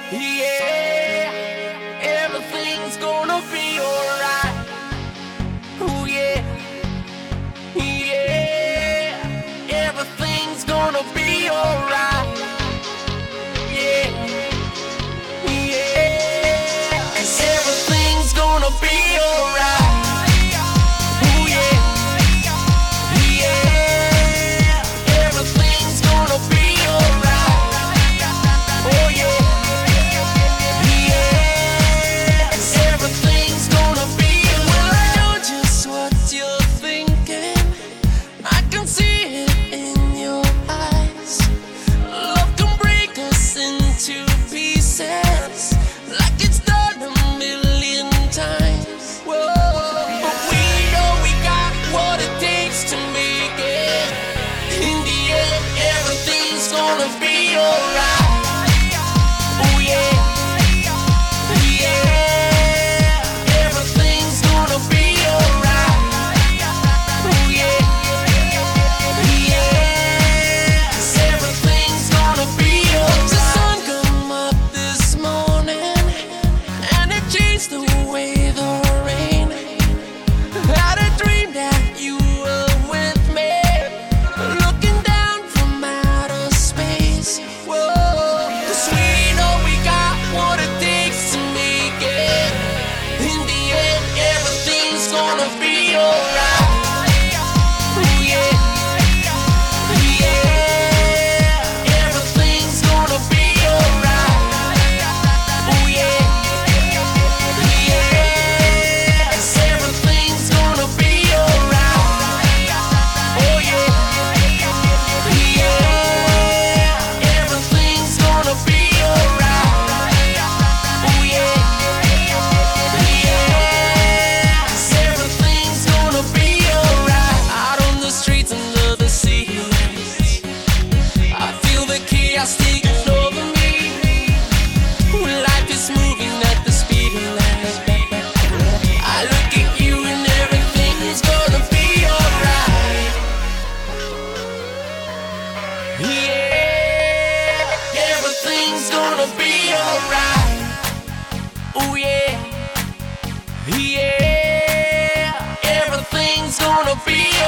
Yeah, everything's gonna be alright. Oh yeah, yeah, everything's gonna be alright. Yeah, yeah, everything's gonna be alright. Oh yeah, yeah, everything's gonna be alright. Oh yeah. Everything's gonna be well. I know just what you're thinking. I can see it in your eyes. Love can break us into pieces, like it's done a million times. Whoa, but we know we got what it takes to make it. In the end, everything's gonna be alright. Oh yeah. Everything's gonna be alright. Oh yeah, yeah. Everything's gonna be